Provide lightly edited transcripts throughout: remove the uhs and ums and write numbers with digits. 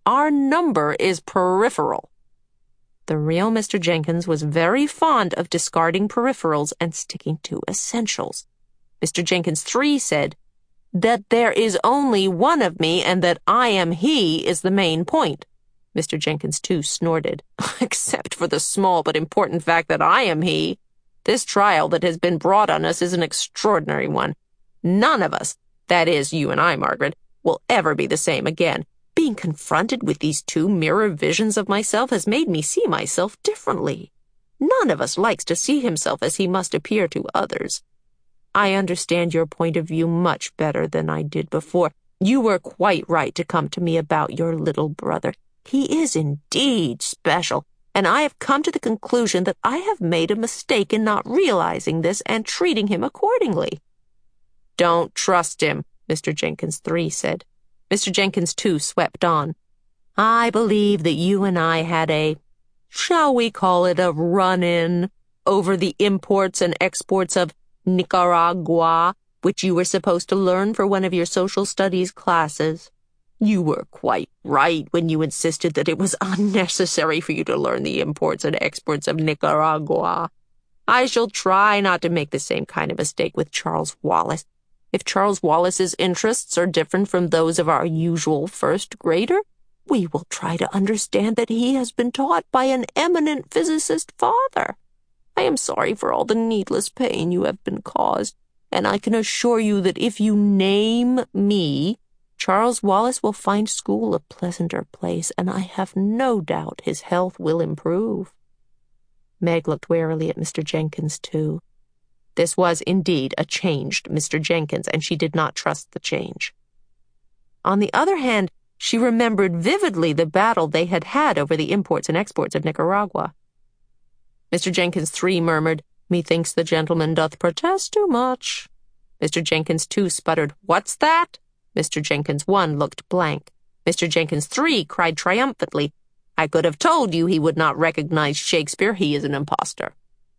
Our number is peripheral." The real Mr. Jenkins was very fond of discarding peripherals and sticking to essentials. Mr. Jenkins 3 said, "That there is only one of me and that I am he is the main point." Mr. Jenkins 2 snorted. "Except for the small but important fact that I am he. This trial that has been brought on us is an extraordinary one. None of us, that is, you and I, Margaret, will ever be the same again. Being confronted with these two mirror visions of myself has made me see myself differently. None of us likes to see himself as he must appear to others. I understand your point of view much better than I did before. You were quite right to come to me about your little brother. He is indeed special, and I have come to the conclusion that I have made a mistake in not realizing this and treating him accordingly." "Don't trust him," Mr. Jenkins 3 said. Mr. Jenkins 2 swept on. "I believe that you and I had shall we call it a run-in over the imports and exports of Nicaragua, which you were supposed to learn for one of your social studies classes. You were quite right when you insisted that it was unnecessary for you to learn the imports and exports of Nicaragua. I shall try not to make the same kind of mistake with Charles Wallace. If Charles Wallace's interests are different from those of our usual first grader, we will try to understand that he has been taught by an eminent physicist father. I am sorry for all the needless pain you have been caused, and I can assure you that if you name me, Charles Wallace will find school a pleasanter place, and I have no doubt his health will improve." Meg looked warily at Mr. Jenkins, too. This was indeed a changed Mr. Jenkins, and she did not trust the change. On the other hand, she remembered vividly the battle they had had over the imports and exports of Nicaragua. Mr. Jenkins 3 murmured, "Methinks the gentleman doth protest too much." Mr. Jenkins 2 sputtered, "What's that?" Mr. Jenkins 1 looked blank. Mr. Jenkins 3 cried triumphantly, "I could have told you he would not recognize Shakespeare. He is an impostor."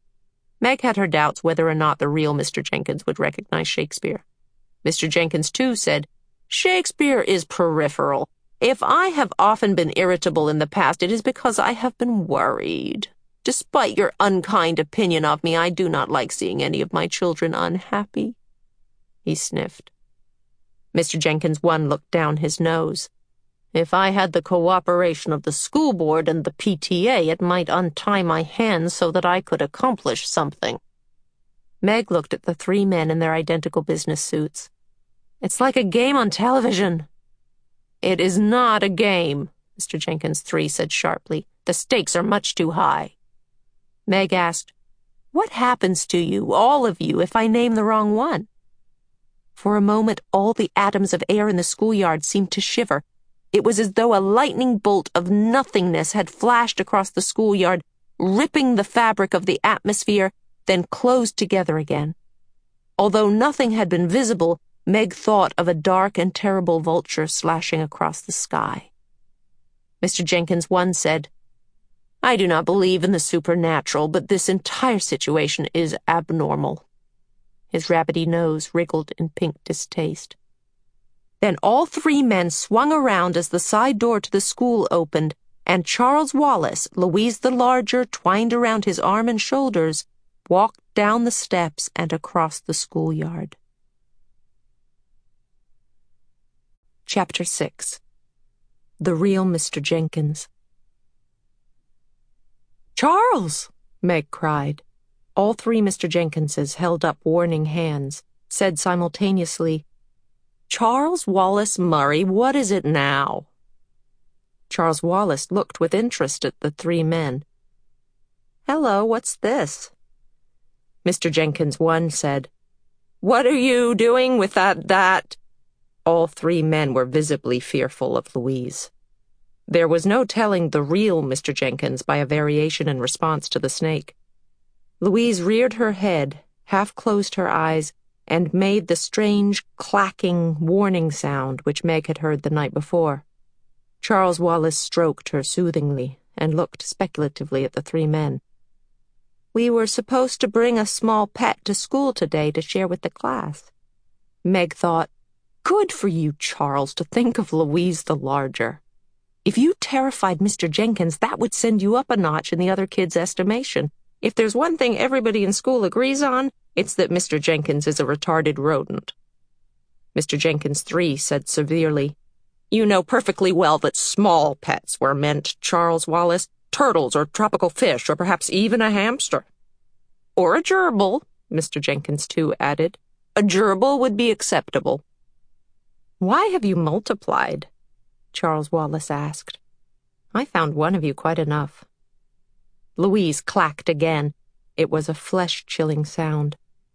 Meg had her doubts whether or not the real Mr. Jenkins would recognize Shakespeare. Mr. Jenkins 2 said, "Shakespeare is peripheral. If I have often been irritable in the past, it is because I have been worried. Despite your unkind opinion of me, I do not like seeing any of my children unhappy." He sniffed. Mr. Jenkins 1 looked down his nose. "If I had the cooperation of the school board and the PTA, it might untie my hands so that I could accomplish something." Meg looked at the 3 men in their identical business suits. "It's like a game on television." "It is not a game," Mr. Jenkins 3 said sharply. "The stakes are much too high." Meg asked, "What happens to you, all of you, if I name the wrong one?" For a moment, all the atoms of air in the schoolyard seemed to shiver. It was as though a lightning bolt of nothingness had flashed across the schoolyard, ripping the fabric of the atmosphere, then closed together again. Although nothing had been visible, Meg thought of a dark and terrible vulture slashing across the sky. Mr. Jenkins 1 said, "I do not believe in the supernatural, but this entire situation is abnormal." His rabbity nose wriggled in pink distaste. Then all 3 men swung around as the side door to the school opened, and Charles Wallace, Louise the larger twined around his arm and shoulders, walked down the steps and across the schoolyard. Chapter 6. The Real Mr. Jenkins. "Charles!" Meg cried. All 3 Mr. Jenkinses held up warning hands, said simultaneously, "Charles Wallace Murray, what is it now?" Charles Wallace looked with interest at the 3 men. "Hello, what's this?" Mr. Jenkins 1 said, "What are you doing with that?" All 3 men were visibly fearful of Louise. There was no telling the real Mr. Jenkins by a variation in response to the snake. Louise reared her head, half-closed her eyes, and made the strange, clacking, warning sound which Meg had heard the night before. Charles Wallace stroked her soothingly and looked speculatively at the 3 men. "We were supposed to bring a small pet to school today to share with the class." Meg thought, "Good for you, Charles, to think of Louise the larger." If you terrified Mr. Jenkins, that would send you up a notch in the other kids' estimation. If there's one thing everybody in school agrees on, it's that Mr. Jenkins is a retarded rodent. Mr. Jenkins 3 said severely, "You know perfectly well that small pets were meant, Charles Wallace. Turtles or tropical fish or perhaps even a hamster." "Or a gerbil," Mr. Jenkins 2 added. "A gerbil would be acceptable." "Why have you multiplied?" Charles Wallace asked. "I found one of you quite enough." Louise clacked again. It was a flesh-chilling sound.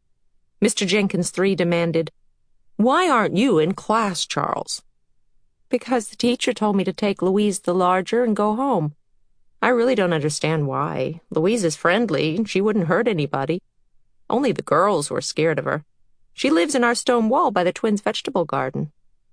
Mr. Jenkins 3 demanded, "Why aren't you in class, Charles?" "Because the teacher told me to take Louise the larger and go home. I really don't understand why. Louise is friendly, and she wouldn't hurt anybody. Only the girls were scared of her. She lives in our stone wall by the twins' vegetable garden."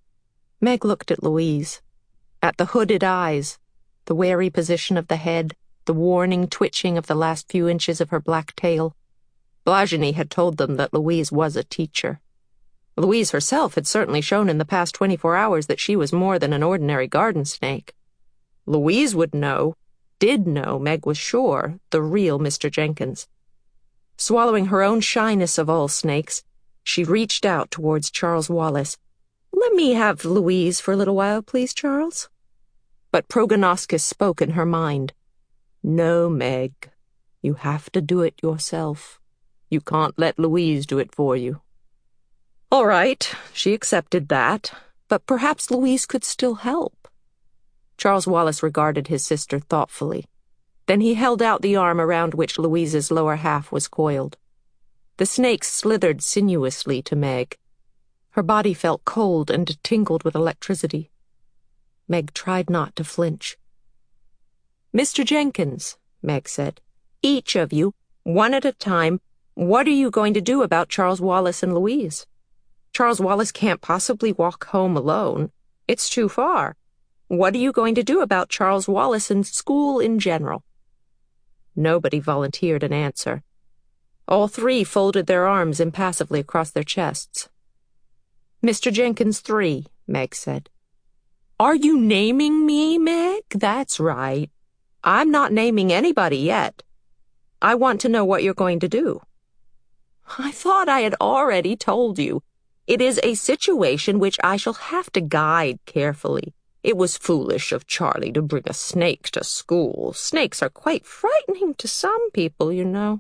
Meg looked at Louise, at the hooded eyes, the wary position of the head, the warning twitching of the last few inches of her black tail. Blajany had told them that Louise was a teacher. Louise herself had certainly shown in the past 24 hours that she was more than an ordinary garden snake. Louise would know, did know, Meg was sure, the real Mr. Jenkins. Swallowing her own shyness of all snakes, she reached out towards Charles Wallace. "Let me have Louise for a little while, please, Charles." But Prognoskis spoke in her mind. "No, Meg. You have to do it yourself. You can't let Louise do it for you." All right, she accepted that, but perhaps Louise could still help. Charles Wallace regarded his sister thoughtfully. Then he held out the arm around which Louise's lower half was coiled. The snake slithered sinuously to Meg. Her body felt cold and tingled with electricity. Meg tried not to flinch. "Mr. Jenkins," Meg said, "each of you, one at a time, what are you going to do about Charles Wallace and Louise? Charles Wallace can't possibly walk home alone. It's too far. What are you going to do about Charles Wallace and school in general?" Nobody volunteered an answer. All three folded their arms impassively across their chests. "Mr. Jenkins 3, Meg said. "Are you naming me, Meg? That's right. I'm not naming anybody yet. I want to know what you're going to do." "I thought I had already told you. It is a situation which I shall have to guide carefully. It was foolish of Charlie to bring a snake to school. Snakes are quite frightening to some people, you know."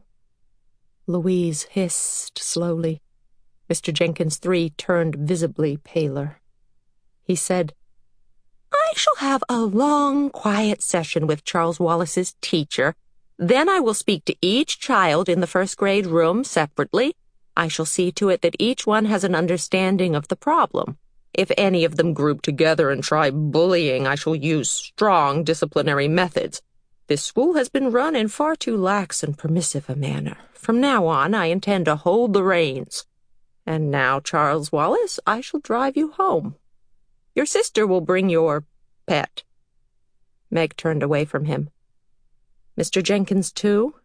Louise hissed slowly. Mr. Jenkins 3 turned visibly paler. He said, "I shall have a long, quiet session with Charles Wallace's teacher. Then I will speak to each child in the first grade room separately. I shall see to it that each one has an understanding of the problem. If any of them group together and try bullying, I shall use strong disciplinary methods. This school has been run in far too lax and permissive a manner. From now on, I intend to hold the reins. And now, Charles Wallace, I shall drive you home. Your sister will bring your pet." Meg turned away from him. "Mr. Jenkins 2?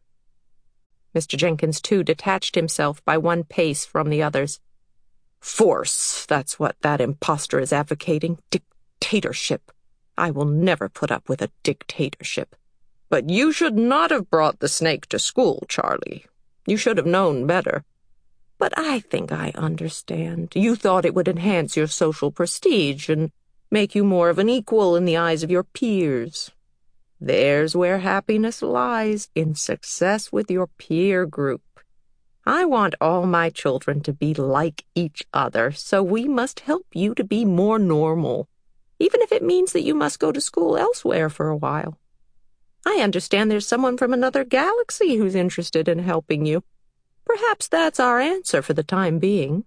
Mr. Jenkins 2 detached himself by one pace from the others. "Force, that's what that impostor is advocating. Dictatorship. I will never put up with a dictatorship. But you should not have brought the snake to school, Charlie. You should have known better. But I think I understand. You thought it would enhance your social prestige and make you more of an equal in the eyes of your peers. There's where happiness lies, in success with your peer group. I want all my children to be like each other, so we must help you to be more normal, even if it means that you must go to school elsewhere for a while. I understand there's someone from another galaxy who's interested in helping you. Perhaps that's our answer for the time being."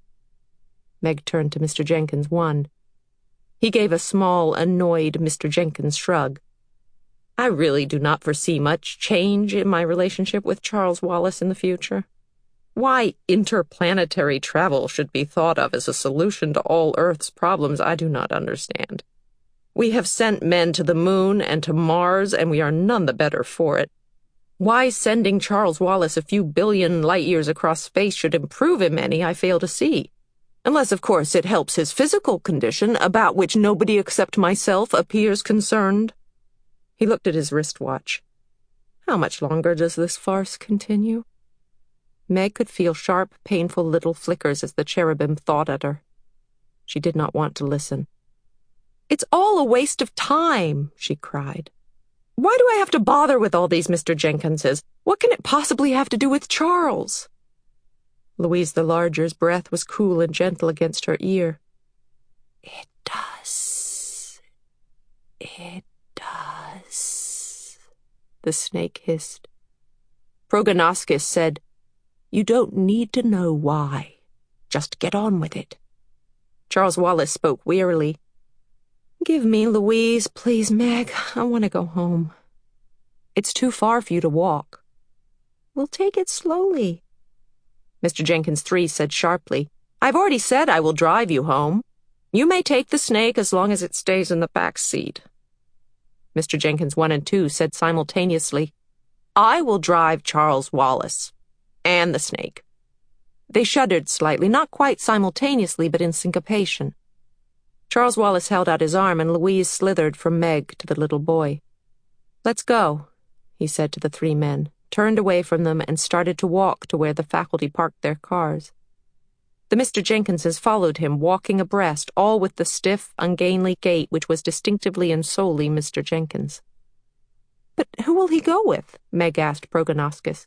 Meg turned to Mr. Jenkins 1. He gave a small, annoyed Mr. Jenkins shrug. "I really do not foresee much change in my relationship with Charles Wallace in the future. Why interplanetary travel should be thought of as a solution to all Earth's problems, I do not understand. We have sent men to the moon and to Mars, and we are none the better for it. Why sending Charles Wallace a few billion light-years across space should improve him any, I fail to see. Unless, of course, it helps his physical condition, about which nobody except myself appears concerned. He looked at his wristwatch. How much longer does this farce continue? Meg could feel sharp, painful little flickers as the cherubim thought at her. She did not want to listen. "It's all a waste of time," she cried. "Why do I have to bother with all these Mr. Jenkinses? What can it possibly have to do with Charles?" Louise the Larger's breath was cool and gentle against her ear. "It does. It does," the snake hissed. Prognoskis said, "You don't need to know why. Just get on with it." Charles Wallace spoke wearily. "Give me Louise, please, Meg. I want to go home." "It's too far for you to walk." "We'll take it slowly." Mr. Jenkins 3 said sharply, "I've already said I will drive you home. You may take the snake as long as it stays in the back seat." Mr. Jenkins 1 and 2 said simultaneously, "I will drive Charles Wallace. And the snake." They shuddered slightly, not quite simultaneously, but in syncopation. Charles Wallace held out his arm, and Louise slithered from Meg to the little boy. "Let's go," he said to the 3 men, turned away from them, and started to walk to where the faculty parked their cars. The Mr. Jenkinses followed him, walking abreast, all with the stiff, ungainly gait which was distinctively and solely Mr. Jenkins. "But who will he go with?" Meg asked Prognoskis.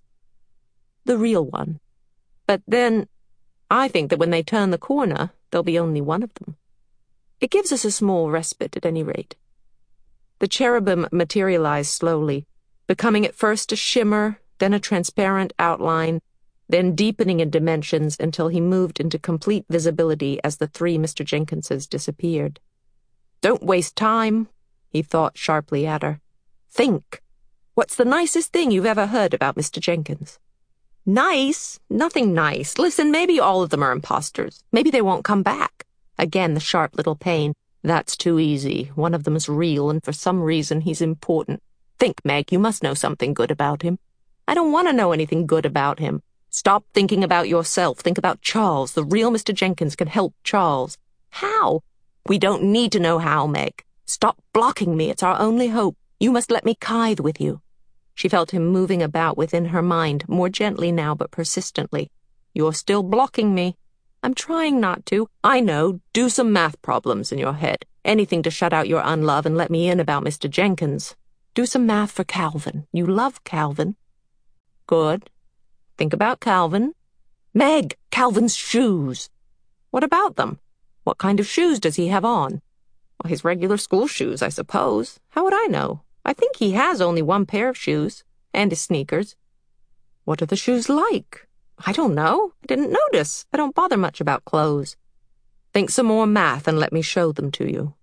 "The real one. But then, I think that when they turn the corner, there'll be only one of them. It gives us a small respite, at any rate." The cherubim materialized slowly, becoming at first a shimmer, then a transparent outline, then deepening in dimensions until he moved into complete visibility as the 3 Mr. Jenkinses disappeared. "Don't waste time," he thought sharply at her. "Think. What's the nicest thing you've ever heard about Mr. Jenkins?" "Nice? Nothing nice. Listen, maybe all of them are imposters. Maybe they won't come back." Again the sharp little pain. "That's too easy. One of them is real, and for some reason he's important. Think, Meg, you must know something good about him." "I don't want to know anything good about him." "Stop thinking about yourself. Think about Charles. The real Mr. Jenkins can help Charles." "How?" "We don't need to know how, Meg. Stop blocking me. It's our only hope. You must let me kithe with you." She felt him moving about within her mind, more gently now but persistently. "You're still blocking me." "I'm trying not to." "I know. Do some math problems in your head. Anything to shut out your unlove and let me in about Mr. Jenkins. Do some math for Calvin. You love Calvin." "Good. Think about Calvin." "Meg, Calvin's shoes." "What about them? What kind of shoes does he have on?" "Well, his regular school shoes, I suppose. How would I know? I think he has only one pair of shoes, and his sneakers." "What are the shoes like?" "I don't know. I didn't notice. I don't bother much about clothes." "Think some more math and let me show them to you."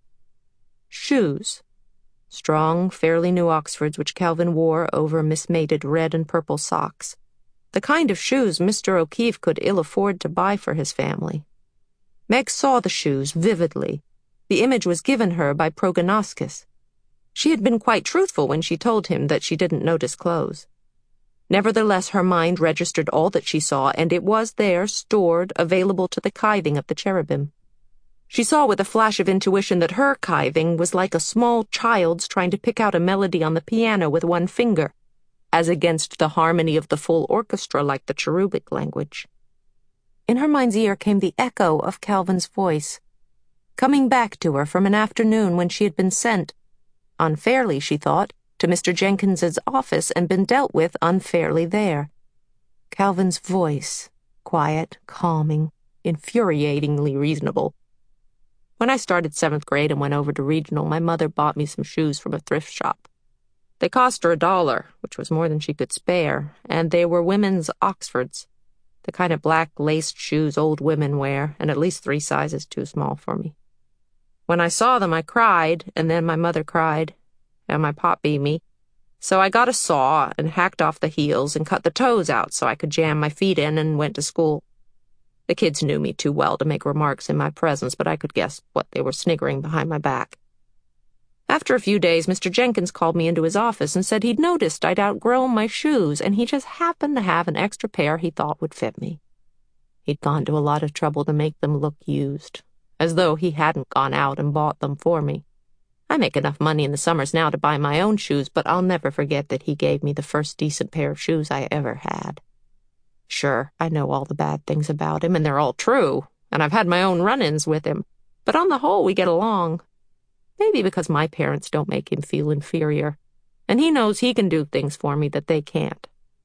Shoes. Strong, fairly new Oxfords which Calvin wore over mismated red and purple socks. The kind of shoes Mr. O'Keefe could ill afford to buy for his family. Meg saw the shoes vividly. The image was given her by Prognoskis. She had been quite truthful when she told him that she didn't notice clothes. Nevertheless, her mind registered all that she saw, and it was there, stored, available to the kithing of the cherubim. She saw with a flash of intuition that her kithing was like a small child's trying to pick out a melody on the piano with one finger, as against the harmony of the full orchestra like the cherubic language. In her mind's ear came the echo of Calvin's voice, coming back to her from an afternoon when she had been sent, unfairly, she thought, to Mr. Jenkins's office and been dealt with unfairly there. Calvin's voice, quiet, calming, infuriatingly reasonable. "When I started 7th grade and went over to regional, my mother bought me some shoes from a thrift shop. They cost her $1, which was more than she could spare, and they were women's Oxfords, the kind of black laced shoes old women wear, and at least 3 sizes too small for me. When I saw them, I cried, and then my mother cried, and my pop beat me. So I got a saw and hacked off the heels and cut the toes out so I could jam my feet in and went to school. The kids knew me too well to make remarks in my presence, but I could guess what they were sniggering behind my back. After a few days, Mr. Jenkins called me into his office and said he'd noticed I'd outgrown my shoes, and he just happened to have an extra pair he thought would fit me. He'd gone to a lot of trouble to make them look used, as though he hadn't gone out and bought them for me. I make enough money in the summers now to buy my own shoes, but I'll never forget that he gave me the first decent pair of shoes I ever had. Sure, I know all the bad things about him, and they're all true, and I've had my own run-ins with him, but on the whole we get along. Maybe because my parents don't make him feel inferior, and he knows he can do things for me that they can't.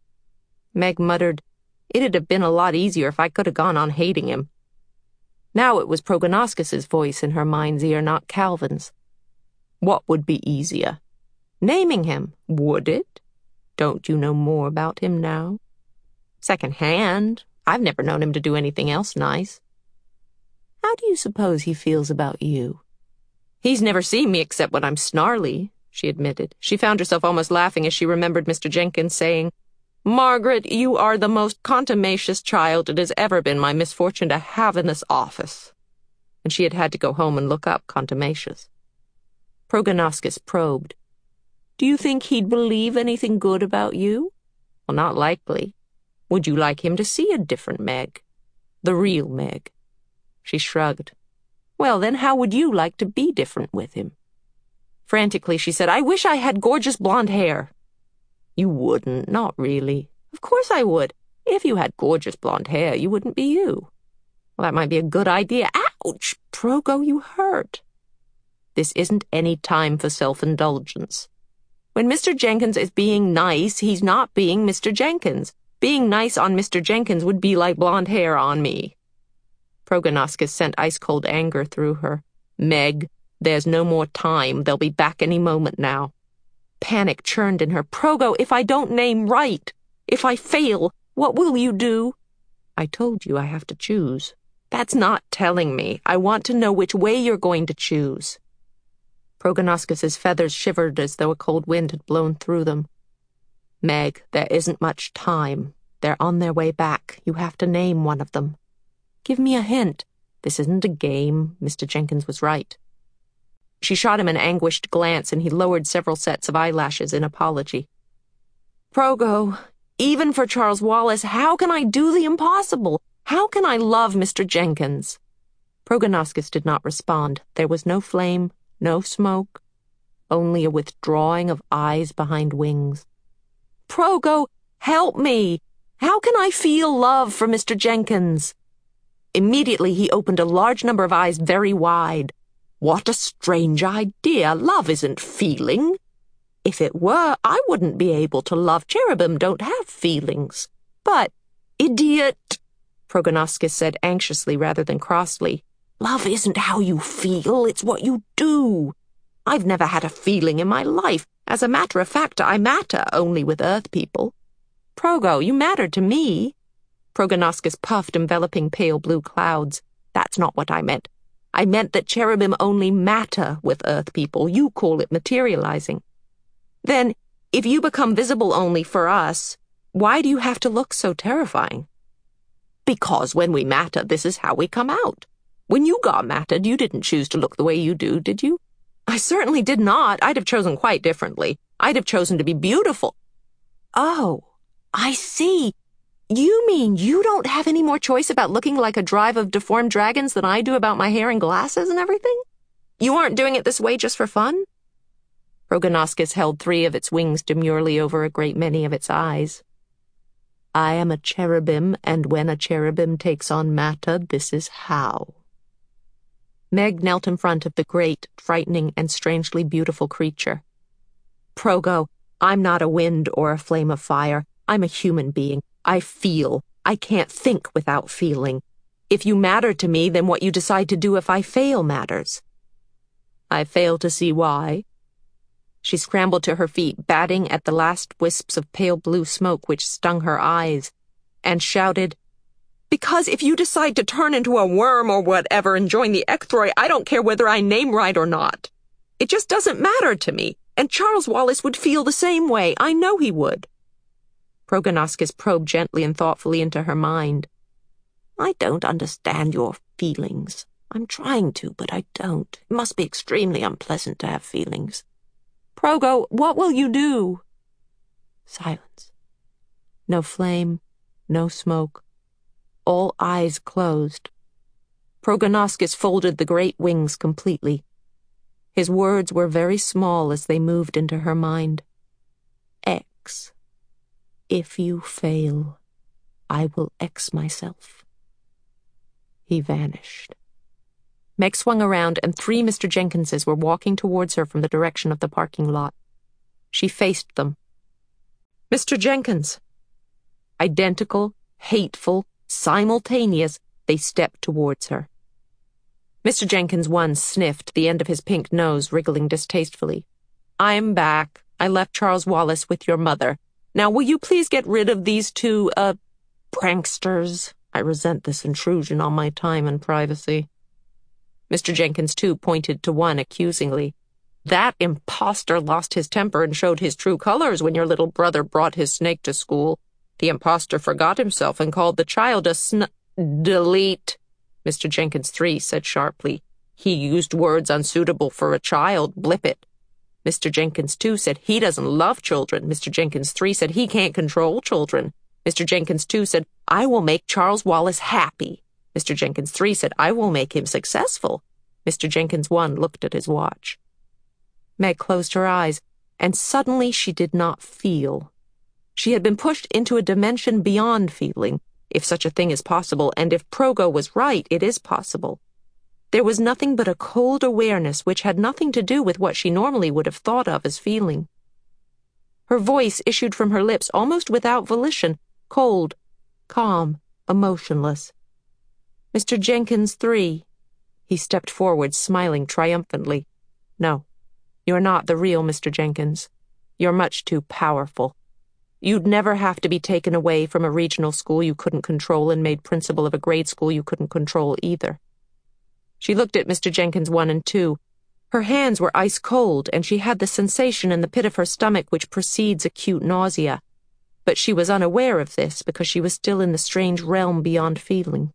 Meg muttered, "It'd have been a lot easier if I could have gone on hating him." Now it was Progonoscus's voice in her mind's ear, not Calvin's. What would be easier? Naming him, would it? Don't you know more about him now? Second-hand. I've never known him to do anything else nice. How do you suppose he feels about you? He's never seen me except when I'm snarly, she admitted. She found herself almost laughing as she remembered Mr. Jenkins saying, "Margaret, you are the most contumacious child it has ever been my misfortune to have in this office." And she had had to go home and look up contumacious. Progonoscus probed. "Do you think he'd believe anything good about you?" "Well, not likely. Would you like him to see a different Meg? The real Meg?" She shrugged. "Well, then how would you like to be different with him?" Frantically, she said, "I wish I had gorgeous blonde hair." "You wouldn't, not really." "Of course I would. If you had gorgeous blonde hair, you wouldn't be you." "Well, that might be a good idea." "Ouch! Progo, you hurt." This isn't any time for self-indulgence. When Mr. Jenkins is being nice, he's not being Mr. Jenkins. Being nice on Mr. Jenkins would be like blonde hair on me. Progonoscus sent ice-cold anger through her. "Meg, there's no more time. They'll be back any moment now." Panic churned in her. "Progo, if I don't name right, if I fail, what will you do?" "I told you I have to choose." "That's not telling me. I want to know which way you're going to choose." Progonoscus's feathers shivered as though a cold wind had blown through them. "Meg, there isn't much time. They're on their way back. You have to name one of them." "Give me a hint." "This isn't a game. Mr. Jenkins was right." She shot him an anguished glance, and he lowered several sets of eyelashes in apology. "Progo, even for Charles Wallace, how can I do the impossible? How can I love Mr. Jenkins?" Progonoscus did not respond. There was no flame, no smoke, only a withdrawing of eyes behind wings. "Progo, help me! How can I feel love for Mr. Jenkins?" Immediately he opened a large number of eyes very wide. "What a strange idea! Love isn't feeling. If it were, I wouldn't be able to love. Cherubim don't have feelings." "But, idiot," Progonoscus said anxiously rather than crossly, "love isn't how you feel, it's what you do. I've never had a feeling in my life. As a matter of fact, I matter only with Earth people." "Progo, you matter to me." Progonoscus puffed, enveloping pale blue clouds. "That's not what I meant. I meant that cherubim only matter with Earth people. You call it materializing. Then, if you become visible only for us, why do you have to look so terrifying?" "Because when we matter, this is how we come out. When you got mattered, you didn't choose to look the way you do, did you?" "I certainly did not. I'd have chosen quite differently. I'd have chosen to be beautiful." "Oh, I see. You mean you don't have any more choice about looking like a drive of deformed dragons than I do about my hair and glasses and everything? You aren't doing it this way just for fun?" Progonoscus held 3 of its wings demurely over a great many of its eyes. "I am a cherubim, and when a cherubim takes on matter, this is how." Meg knelt in front of the great, frightening, and strangely beautiful creature. "Progo, I'm not a wind or a flame of fire. I'm a human being. I feel. I can't think without feeling. If you matter to me, then what you decide to do if I fail matters." "I fail to see why." She scrambled to her feet, batting at the last wisps of pale blue smoke which stung her eyes, and shouted, "Because if you decide to turn into a worm or whatever and join the Ecthroi, I don't care whether I name right or not. It just doesn't matter to me, and Charles Wallace would feel the same way. I know he would." Progonoscus probed gently and thoughtfully into her mind. "I don't understand your feelings. I'm trying to, but I don't. It must be extremely unpleasant to have feelings." "Progo, what will you do?" Silence. No flame, no smoke, all eyes closed. Prognoskis folded the great wings completely. His words were very small as they moved into her mind. X. If you fail, I will X myself. He vanished. Meg swung around, and 3 Mr. Jenkinses were walking towards her from the direction of the parking lot. She faced them. Mr. Jenkins. Identical, hateful, simultaneous, they stepped towards her. Mr. Jenkins 1 sniffed, the end of his pink nose wriggling distastefully. I'm back. I left Charles Wallace with your mother. Now, will you please get rid of these 2, pranksters? I resent this intrusion on my time and privacy. Mr. Jenkins 2 pointed to 1 accusingly. That impostor lost his temper and showed his true colors when your little brother brought his snake to school. The impostor forgot himself and called the child a Delete, Mr. Jenkins 3 said sharply. He used words unsuitable for a child. Blip it. Mr. Jenkins 2 said he doesn't love children. Mr. Jenkins 3 said he can't control children. Mr. Jenkins 2 said, I will make Charles Wallace happy. Mr. Jenkins 3 said, I will make him successful. Mr. Jenkins 1 looked at his watch. Meg closed her eyes, and suddenly she did not feel. She had been pushed into a dimension beyond feeling, if such a thing is possible, and if Progo was right, it is possible. There was nothing but a cold awareness which had nothing to do with what she normally would have thought of as feeling. Her voice issued from her lips almost without volition, cold, calm, emotionless. Mr. Jenkins 3. He stepped forward, smiling triumphantly. No, you're not the real Mr. Jenkins. You're much too powerful. You'd never have to be taken away from a regional school you couldn't control and made principal of a grade school you couldn't control either. She looked at Mr. Jenkins 1 and 2. Her hands were ice cold, and she had the sensation in the pit of her stomach which precedes acute nausea. But she was unaware of this because she was still in the strange realm beyond feeling.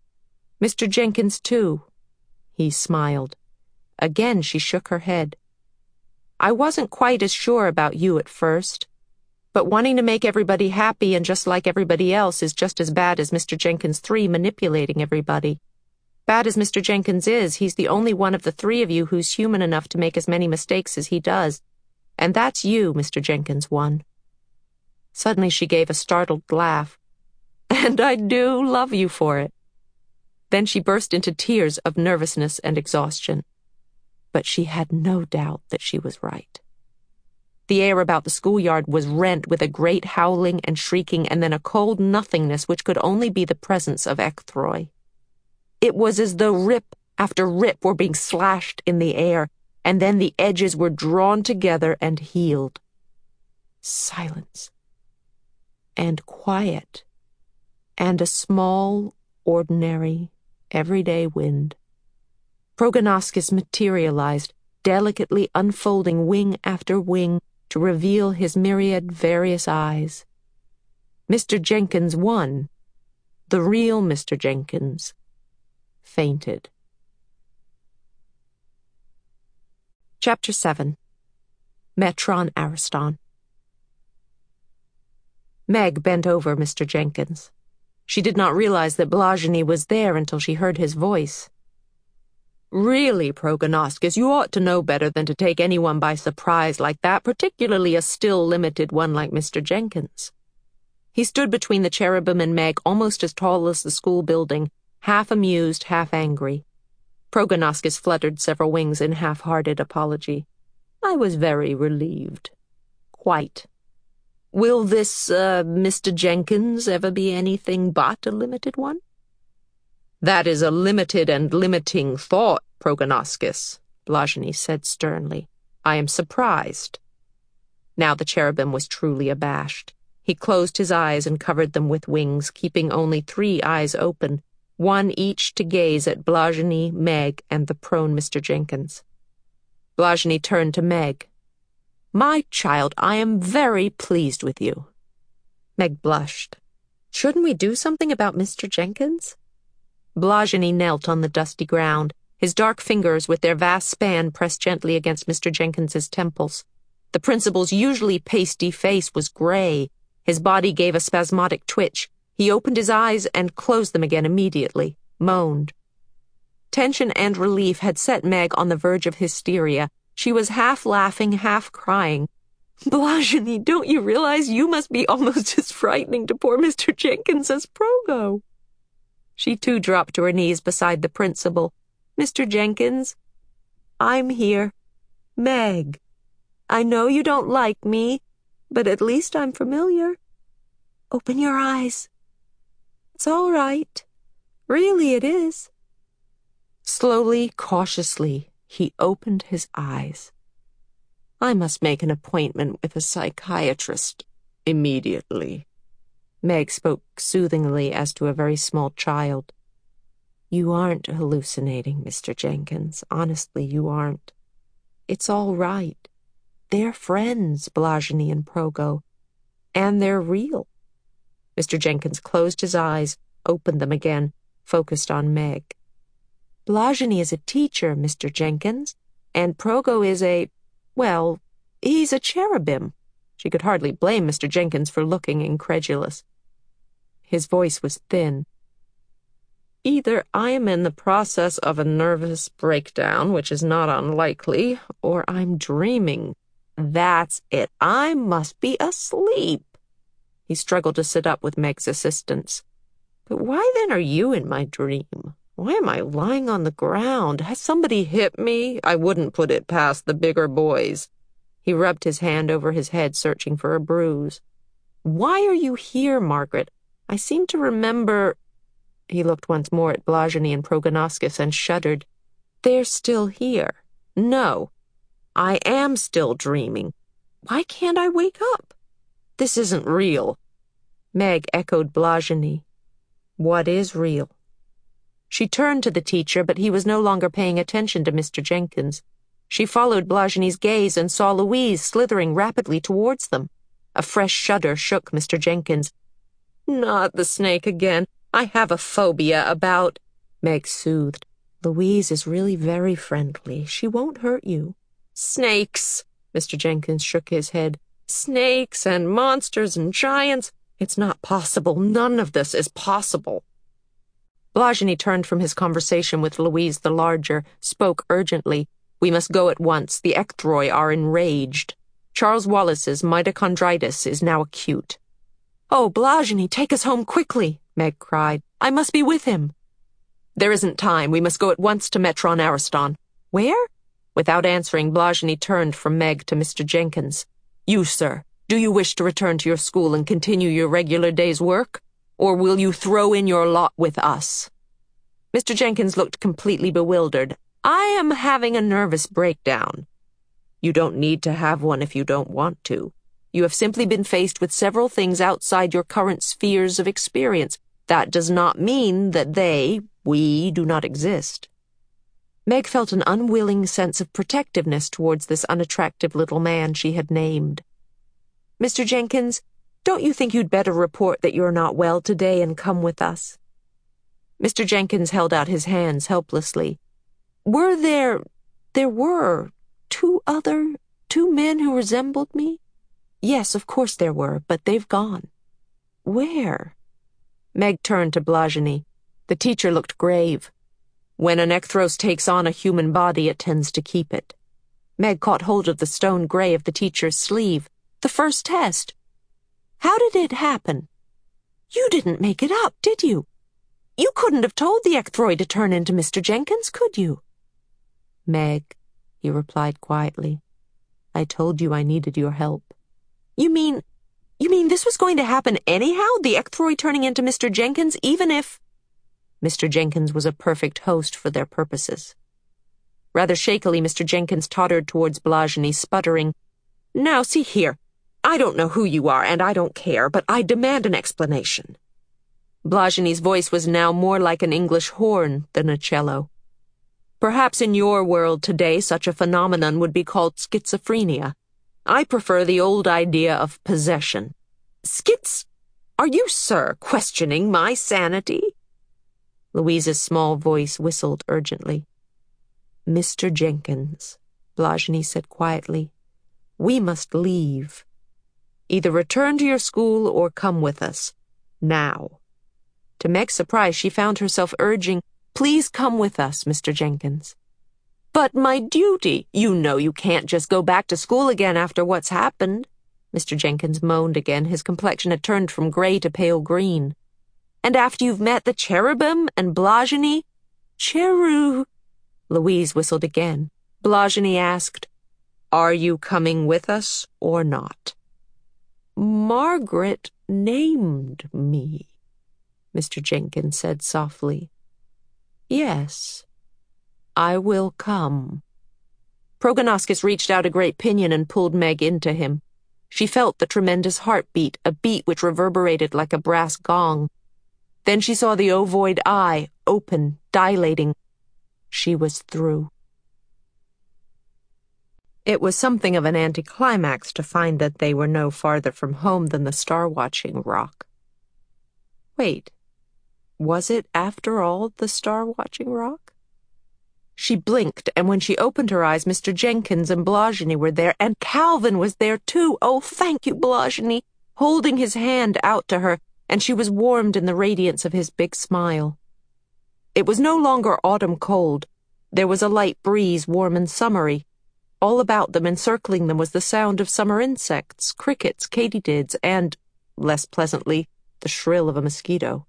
Mr. Jenkins 2. He smiled. Again she shook her head. I wasn't quite as sure about you at first, but wanting to make everybody happy and just like everybody else is just as bad as Mr. Jenkins 3 manipulating everybody. Bad as Mr. Jenkins is, he's the only one of the 3 of you who's human enough to make as many mistakes as he does. And that's you, Mr. Jenkins 1. Suddenly she gave a startled laugh. And I do love you for it. Then she burst into tears of nervousness and exhaustion. But she had no doubt that she was right. The air about the schoolyard was rent with a great howling and shrieking and then a cold nothingness which could only be the presence of Ecthroy. It was as though rip after rip were being slashed in the air, and then the edges were drawn together and healed. Silence. And quiet. And a small, ordinary, everyday wind. Prognoskis materialized, delicately unfolding wing after wing to reveal his myriad various eyes. Mr. Jenkins 1, the real Mr. Jenkins, fainted. Chapter 7. Metron Ariston. Meg bent over Mr. Jenkins. She did not realize that Blajeny was there until she heard his voice. Really, Prognoskis, you ought to know better than to take anyone by surprise like that, particularly a still limited one like Mr. Jenkins. He stood between the cherubim and Meg, almost as tall as the school building, half amused, half angry. Prognoskis fluttered several wings in half-hearted apology. I was very relieved. Quite. Will this, Mr. Jenkins ever be anything but a limited one? That is a limited and limiting thought, Prognoskis, Blajeny said sternly. I am surprised. Now the cherubim was truly abashed. He closed his eyes and covered them with wings, keeping only 3 eyes open, one each to gaze at Blajeny, Meg, and the prone Mr. Jenkins. Blajeny turned to Meg. My child, I am very pleased with you. Meg blushed. Shouldn't we do something about Mr. Jenkins? Blajeny knelt on the dusty ground, his dark fingers with their vast span pressed gently against Mr. Jenkins's temples. The principal's usually pasty face was gray. His body gave a spasmodic twitch. He opened his eyes and closed them again immediately, moaned. Tension and relief had set Meg on the verge of hysteria. She was half laughing, half crying. "Blajany, don't you realize you must be almost as frightening to poor Mr. Jenkins as Progo?" She too dropped to her knees beside the principal. "Mr. Jenkins, I'm here. Meg. I know you don't like me, but at least I'm familiar. Open your eyes. It's all right. Really, it is." Slowly, cautiously, he opened his eyes. "I must make an appointment with a psychiatrist immediately." Meg spoke soothingly as to a very small child. "You aren't hallucinating, Mr. Jenkins. Honestly, you aren't. It's all right. They're friends, Blajany and Progo, and they're real." Mr. Jenkins closed his eyes, opened them again, focused on Meg. "Blajany is a teacher, Mr. Jenkins, and Progo is he's a cherubim." She could hardly blame Mr. Jenkins for looking incredulous. His voice was thin. "Either I am in the process of a nervous breakdown, which is not unlikely, or I'm dreaming. That's it. I must be asleep." He struggled to sit up with Meg's assistance. "But why then are you in my dream? Why am I lying on the ground? Has somebody hit me? I wouldn't put it past the bigger boys." He rubbed his hand over his head, searching for a bruise. "Why are you here, Margaret? I seem to remember—" He looked once more at Blajany and Progonoscus and shuddered. "They're still here. No, I am still dreaming. Why can't I wake up? This isn't real." Meg echoed Blajany. "What is real?" She turned to the teacher, but he was no longer paying attention to Mr. Jenkins. She followed Blajany's gaze and saw Louise slithering rapidly towards them. A fresh shudder shook Mr. Jenkins. "Not the snake again. I have a phobia about—" Meg soothed. "Louise is really very friendly. She won't hurt you." "Snakes!" Mr. Jenkins shook his head. "Snakes and monsters and giants. It's not possible. None of this is possible." Blajany turned from his conversation with Louise the larger, spoke urgently. "We must go at once. The ecthroi are enraged. Charles Wallace's mitochondritis is now acute." "Oh, Blajany, take us home quickly," Meg cried. "I must be with him." "There isn't time. We must go at once to Metron Ariston." "Where?" Without answering, Blajany turned from Meg to Mr. Jenkins. "You, sir, do you wish to return to your school and continue your regular day's work? Or will you throw in your lot with us?" Mr. Jenkins looked completely bewildered. "I am having a nervous breakdown." "You don't need to have one if you don't want to. You have simply been faced with several things outside your current spheres of experience. That does not mean that we do not exist." Meg felt an unwilling sense of protectiveness towards this unattractive little man she had named. "Mr. Jenkins, don't you think you'd better report that you're not well today and come with us?" Mr. Jenkins held out his hands helplessly. There were two men who resembled me?" "Yes, of course there were, but they've gone." "Where?" Meg turned to Blajany. The teacher looked grave. "When an ecthros takes on a human body, it tends to keep it." Meg caught hold of the stone gray of the teacher's sleeve. "The first test. How did it happen? You didn't make it up, did you? You couldn't have told the ecthroi to turn into Mr. Jenkins, could you?" "Meg," he replied quietly, "I told you I needed your help." You mean this was going to happen anyhow, the ecthroi turning into Mr. Jenkins, even if—" Mr. Jenkins was a perfect host for their purposes. Rather shakily, Mr. Jenkins tottered towards Blajany, sputtering, "Now, see here. I don't know who you are, and I don't care, but I demand an explanation." Blajany's voice was now more like an English horn than a cello. "Perhaps in your world today such a phenomenon would be called schizophrenia. I prefer the old idea of possession." Are you, sir, questioning my sanity?" Louise's small voice whistled urgently. "Mr. Jenkins," Blajany said quietly, "we must leave. Either return to your school or come with us. Now." To Meg's surprise, she found herself urging, "Please come with us, Mr. Jenkins." "But my duty! You know you can't just go back to school again after what's happened." Mr. Jenkins moaned again. His complexion had turned from gray to pale green. "And after you've met the cherubim and Blajeny?" "Cheru—" Louise whistled again. Blajeny asked, "Are you coming with us or not?" "Margaret named me," Mr. Jenkins said softly. "Yes, I will come." Prognoskis reached out a great pinion and pulled Meg into him. She felt the tremendous heartbeat, a beat which reverberated like a brass gong. Then she saw the ovoid eye, open, dilating. She was through. It was something of an anticlimax to find that they were no farther from home than the star-watching rock. Wait, was it, after all, the star-watching rock? She blinked, and when she opened her eyes, Mr. Jenkins and Blajeny were there, and Calvin was there, too. "Oh, thank you, Blajeny," holding his hand out to her, and she was warmed in the radiance of his big smile. It was no longer autumn cold. There was a light breeze, warm and summery. All about them, encircling them, was the sound of summer insects, crickets, katydids, and, less pleasantly, the shrill of a mosquito.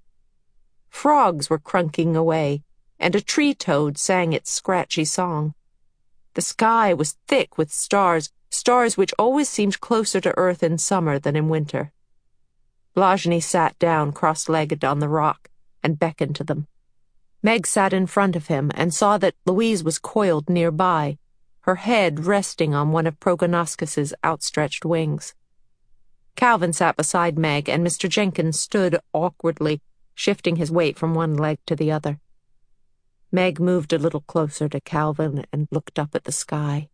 Frogs were crunking away, and a tree-toad sang its scratchy song. The sky was thick with stars, stars which always seemed closer to Earth in summer than in winter. Blajeny sat down cross-legged on the rock and beckoned to them. Meg sat in front of him and saw that Louise was coiled nearby, her head resting on one of Prognoskis's outstretched wings. Calvin sat beside Meg, and Mr. Jenkins stood awkwardly, shifting his weight from one leg to the other. Meg moved a little closer to Calvin and looked up at the sky.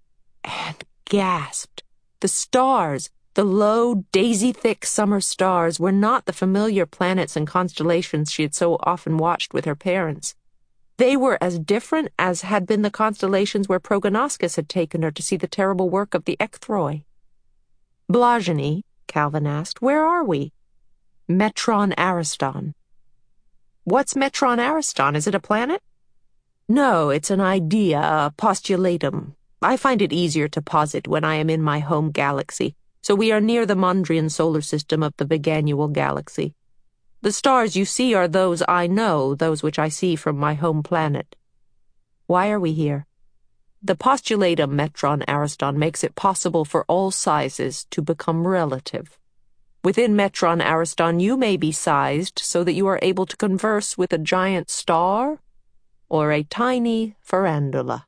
And gasped. The stars, the low, daisy-thick summer stars, were not the familiar planets and constellations she had so often watched with her parents. They were as different as had been the constellations where Prognoskis had taken her to see the terrible work of the Ecthroi. "Blajeny," Calvin asked, "where are we?" "Metron Ariston." "What's Metron Ariston? Is it a planet?" "No, it's an idea, a postulatum. I find it easier to posit when I am in my home galaxy, so we are near the Mondrian solar system of the Veganual galaxy. The stars you see are those I know, those which I see from my home planet." "Why are we here?" "The postulatum Metron Ariston makes it possible for all sizes to become relative. Within Metron Ariston you may be sized so that you are able to converse with a giant star or a tiny farandula."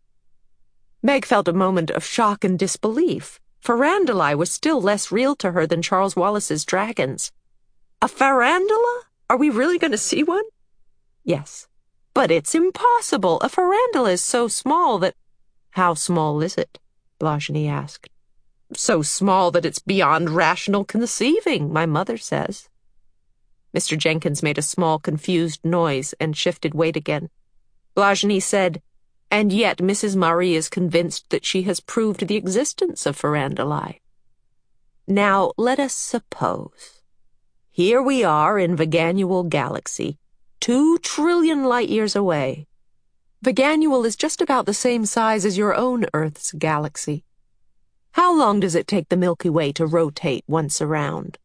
Meg felt a moment of shock and disbelief. Farandulae was still less real to her than Charles Wallace's dragons. "A farandula? Are we really going to see one?" "Yes." "But it's impossible. A farandula is so small that—" "How small is it?" Blajeny asked. "So small that it's beyond rational conceiving, my mother says." Mr. Jenkins made a small, confused noise and shifted weight again. Blajeny said, "And yet Mrs. Murray is convinced that she has proved the existence of farandulae. Now, let us suppose. Here we are in Veganual galaxy, 2 trillion light-years away. Veganual is just about the same size as your own Earth's galaxy. How long does it take the Milky Way to rotate once around?"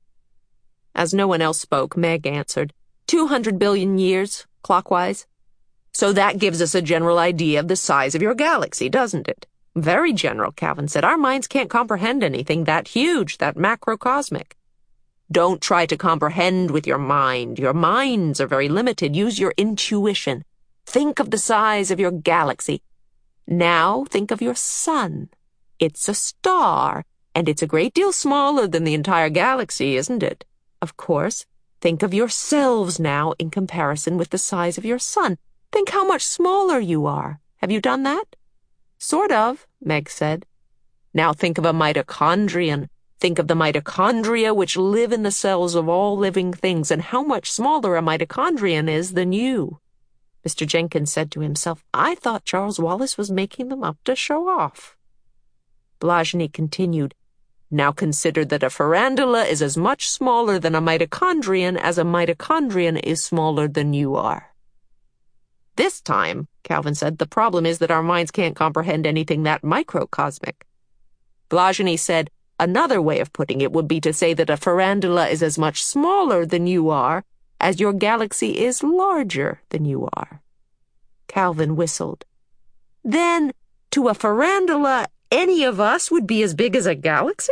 As no one else spoke, Meg answered, 200 billion years, clockwise. "So that gives us a general idea of the size of your galaxy, doesn't it?" "Very general," Calvin said. "Our minds can't comprehend anything that huge, that macrocosmic." "Don't try to comprehend with your mind. Your minds are very limited. Use your intuition. Think of the size of your galaxy. Now think of your sun. It's a star, and it's a great deal smaller than the entire galaxy, isn't it? Of course. Think of yourselves now in comparison with the size of your sun. Think how much smaller you are. Have you done that?" "Sort of," Meg said. "Now think of a mitochondrion. Think of the mitochondria which live in the cells of all living things, and how much smaller a mitochondrion is than you." Mr. Jenkins said to himself, "I thought Charles Wallace was making them up to show off." Blajeny continued, Now consider that a farandula is as much smaller than a mitochondrion as a mitochondrion is smaller than you are. This time, Calvin said, the problem is that our minds can't comprehend anything that microcosmic. Blajany said, another way of putting it would be to say that a farandula is as much smaller than you are as your galaxy is larger than you are. Calvin whistled. Then, to a farandula, any of us would be as big as a galaxy?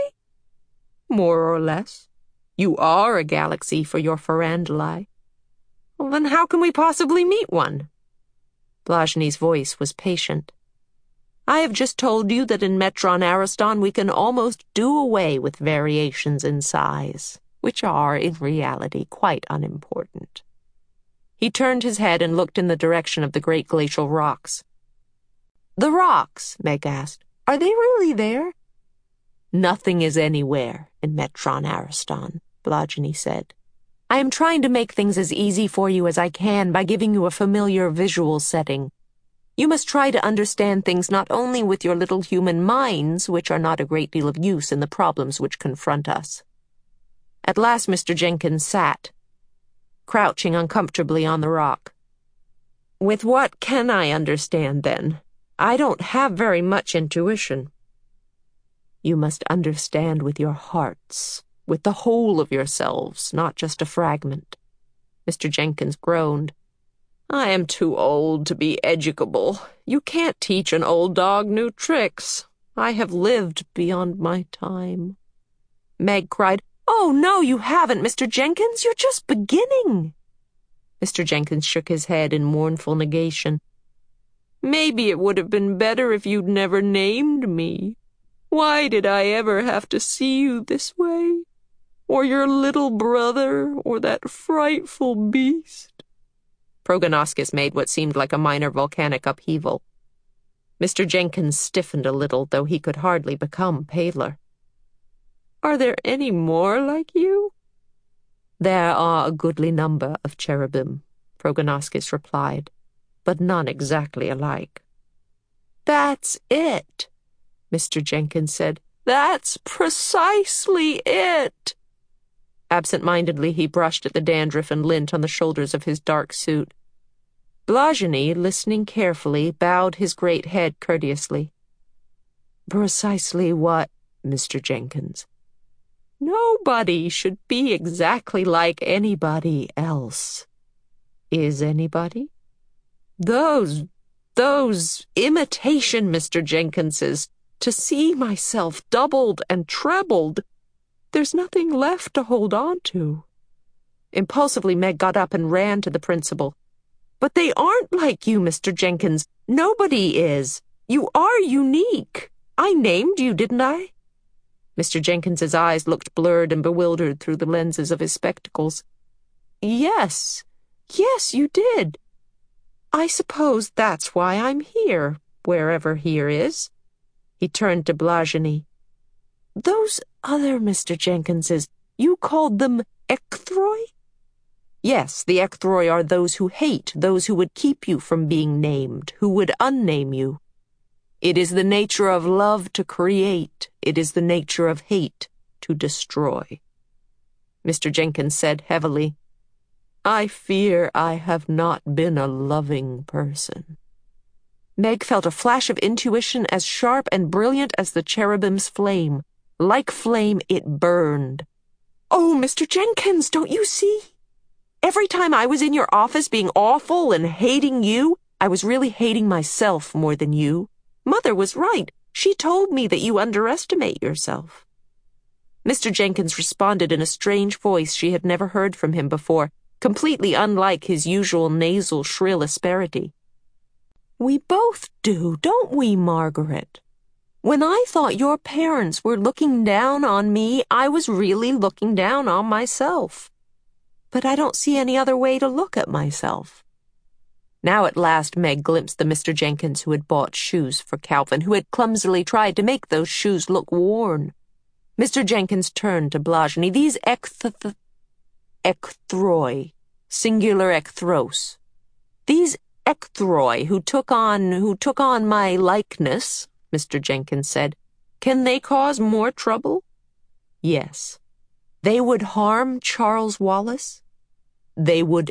More or less. You are a galaxy for your farandulae. Well, then how can we possibly meet one? Blajany's voice was patient. I have just told you that in Metron Ariston we can almost do away with variations in size, which are, in reality, quite unimportant. He turned his head and looked in the direction of the great glacial rocks. The rocks, Meg asked, are they really there? Nothing is anywhere in Metron Ariston, Blajany said. I am trying to make things as easy for you as I can by giving you a familiar visual setting. You must try to understand things not only with your little human minds, which are not a great deal of use in the problems which confront us. At last Mr. Jenkins sat, crouching uncomfortably on the rock. With what can I understand, then? I don't have very much intuition. You must understand with your hearts, with the whole of yourselves, not just a fragment. Mr. Jenkins groaned. I am too old to be educable. You can't teach an old dog new tricks. I have lived beyond my time. Meg cried, Oh, no, you haven't, Mr. Jenkins. You're just beginning. Mr. Jenkins shook his head in mournful negation. Maybe it would have been better if you'd never named me. Why did I ever have to see you this way? Or your little brother, or that frightful beast? Prognoskis made what seemed like a minor volcanic upheaval. Mr. Jenkins stiffened a little, though he could hardly become paler. Are there any more like you? There are a goodly number of cherubim, Prognoskis replied, but none exactly alike. That's it, Mr. Jenkins said. That's precisely it. Absent-mindedly, he brushed at the dandruff and lint on the shoulders of his dark suit. Blajany, listening carefully, bowed his great head courteously. Precisely what, Mr. Jenkins? Nobody should be exactly like anybody else. Is anybody? Those imitation Mr. Jenkinses, to see myself doubled and trebled, there's nothing left to hold on to. Impulsively, Meg got up and ran to the principal. But they aren't like you, Mr. Jenkins. Nobody is. You are unique. I named you, didn't I? Mr. Jenkins's eyes looked blurred and bewildered through the lenses of his spectacles. Yes, you did. I suppose that's why I'm here, wherever here is. He turned to Blajany. Those other Mr. Jenkinses, you called them ecthroi? Yes, the ecthroi are those who hate, those who would keep you from being named, who would unname you. It is the nature of love to create. It is the nature of hate to destroy. Mr. Jenkins said heavily, I fear I have not been a loving person. Meg felt a flash of intuition as sharp and brilliant as the cherubim's flame. Like flame, it burned. Oh, Mr. Jenkins, don't you see? Every time I was in your office being awful and hating you, I was really hating myself more than you. Mother was right. She told me that you underestimate yourself. Mr. Jenkins responded in a strange voice she had never heard from him before, completely unlike his usual nasal, shrill asperity. We both do, don't we, Margaret? When I thought your parents were looking down on me, I was really looking down on myself. But I don't see any other way to look at myself. Now at last Meg glimpsed the Mr. Jenkins who had bought shoes for Calvin, who had clumsily tried to make those shoes look worn. Mr. Jenkins turned to Blajany. These ecthroi, singular ekthros. These ecthroi who took on my likeness, Mr. Jenkins said, can they cause more trouble? Yes. They would harm Charles Wallace? They would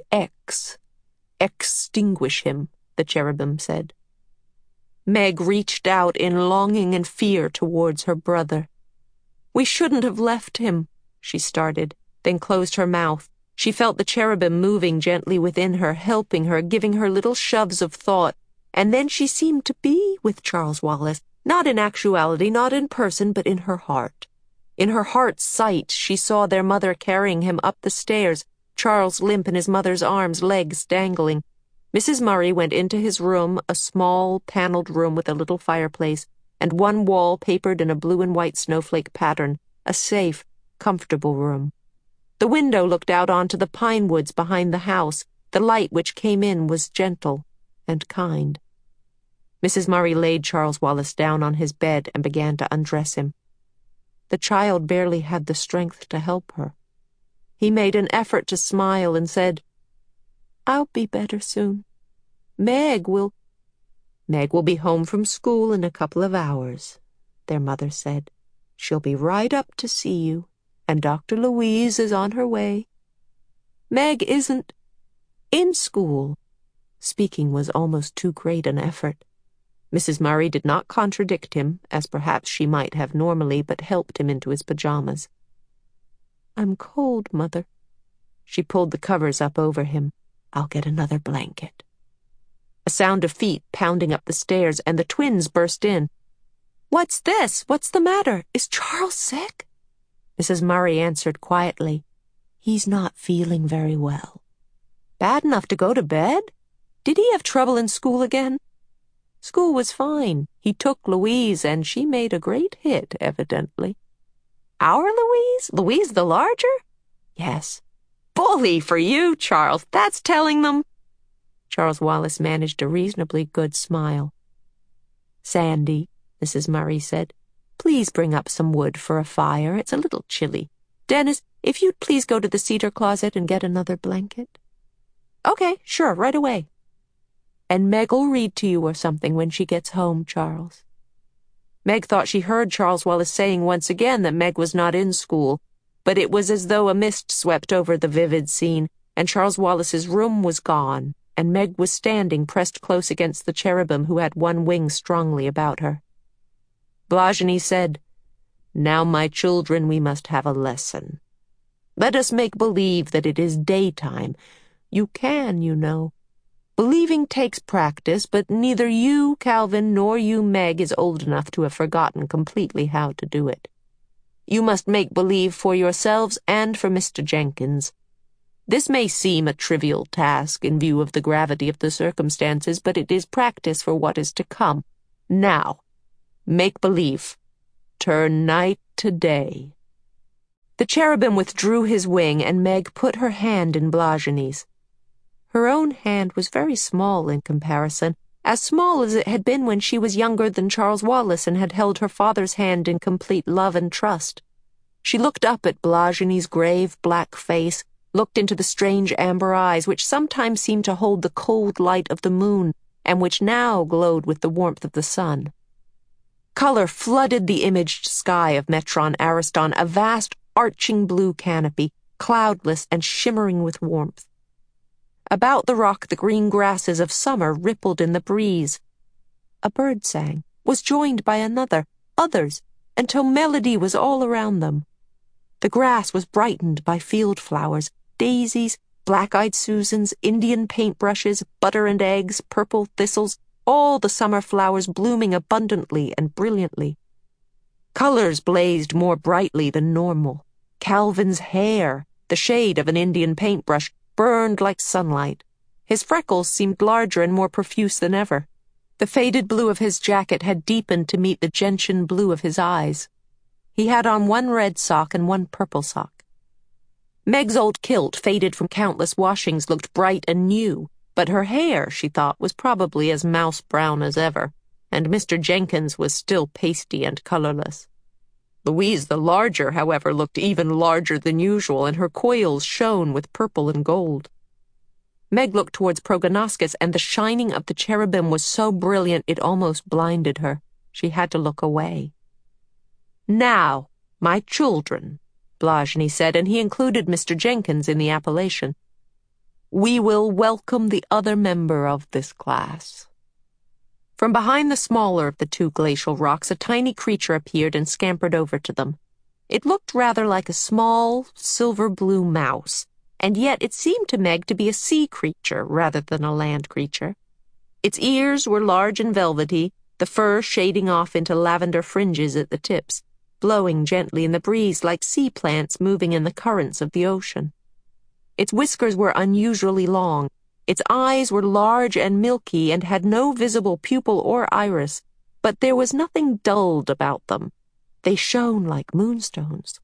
extinguish him, the cherubim said. Meg reached out in longing and fear towards her brother. We shouldn't have left him, she started, then closed her mouth. She felt the cherubim moving gently within her, helping her, giving her little shoves of thought, and then she seemed to be with Charles Wallace, not in actuality, not in person, but in her heart. In her heart's sight, she saw their mother carrying him up the stairs, Charles limp in his mother's arms, legs dangling. Mrs. Murray went into his room, a small, paneled room with a little fireplace, and one wall papered in a blue and white snowflake pattern, a safe, comfortable room. The window looked out onto the pine woods behind the house. The light which came in was gentle and kind. Mrs. Murray laid Charles Wallace down on his bed and began to undress him. The child barely had the strength to help her. He made an effort to smile and said, "I'll be better soon. Meg will be home from school in a couple of hours," their mother said. "She'll be right up to see you, and Dr. Louise is on her way. Meg isn't in school." Speaking was almost too great an effort. Mrs. Murray did not contradict him, as perhaps she might have normally, but helped him into his pajamas. "I'm cold, Mother." She pulled the covers up over him. "I'll get another blanket." A sound of feet pounding up the stairs, and the twins burst in. "What's this? What's the matter? Is Charles sick?" Mrs. Murray answered quietly, "He's not feeling very well." "Bad enough to go to bed? Did he have trouble in school again?" "School was fine. He took Louise, and she made a great hit, evidently." "Our Louise? Louise the larger?" "Yes." "Bully for you, Charles. That's telling them." Charles Wallace managed a reasonably good smile. "Sandy," Mrs. Murray said, "please bring up some wood for a fire. It's a little chilly. Dennis, if you'd please go to the cedar closet and get another blanket." "Okay, sure, right away." "And Meg'll read to you or something when she gets home, Charles." Meg thought she heard Charles Wallace saying once again that Meg was not in school, but it was as though a mist swept over the vivid scene, and Charles Wallace's room was gone, and Meg was standing pressed close against the cherubim who had one wing strongly about her. Blajini said, "Now, my children, we must have a lesson. Let us make believe that it is daytime. You can, you know. Believing takes practice, but neither you, Calvin, nor you, Meg, is old enough to have forgotten completely how to do it. You must make believe for yourselves and for Mr. Jenkins. This may seem a trivial task in view of the gravity of the circumstances, but it is practice for what is to come. Now, make believe. Turn night to day." The cherubim withdrew his wing, and Meg put her hand in Blajini's. Her own hand was very small in comparison, as small as it had been when she was younger than Charles Wallace and had held her father's hand in complete love and trust. She looked up at Blajini's grave black face, looked into the strange amber eyes which sometimes seemed to hold the cold light of the moon and which now glowed with the warmth of the sun. Color flooded the imaged sky of Metron Ariston, a vast arching blue canopy, cloudless and shimmering with warmth. About the rock the green grasses of summer rippled in the breeze. A bird sang, was joined by another, others, until melody was all around them. The grass was brightened by field flowers, daisies, black-eyed Susans, Indian paintbrushes, butter and eggs, purple thistles, all the summer flowers blooming abundantly and brilliantly. Colors blazed more brightly than normal. Calvin's hair, the shade of an Indian paintbrush, burned like sunlight. His freckles seemed larger and more profuse than ever. The faded blue of his jacket had deepened to meet the gentian blue of his eyes. He had on one red sock and one purple sock. Meg's old kilt, faded from countless washings, looked bright and new, but her hair, she thought, was probably as mouse-brown as ever, and Mr. Jenkins was still pasty and colorless. Louise the larger, however, looked even larger than usual, and her coils shone with purple and gold. Meg looked towards Prognoskis, and the shining of the cherubim was so brilliant it almost blinded her. She had to look away. "Now, my children," Blajny said, and he included Mr. Jenkins in the appellation. "We will welcome the other member of this class." From behind the smaller of the two glacial rocks, a tiny creature appeared and scampered over to them. It looked rather like a small, silver-blue mouse, and yet it seemed to Meg to be a sea creature rather than a land creature. Its ears were large and velvety, the fur shading off into lavender fringes at the tips, blowing gently in the breeze like sea plants moving in the currents of the ocean. Its whiskers were unusually long. Its eyes were large and milky and had no visible pupil or iris, but there was nothing dulled about them. They shone like moonstones.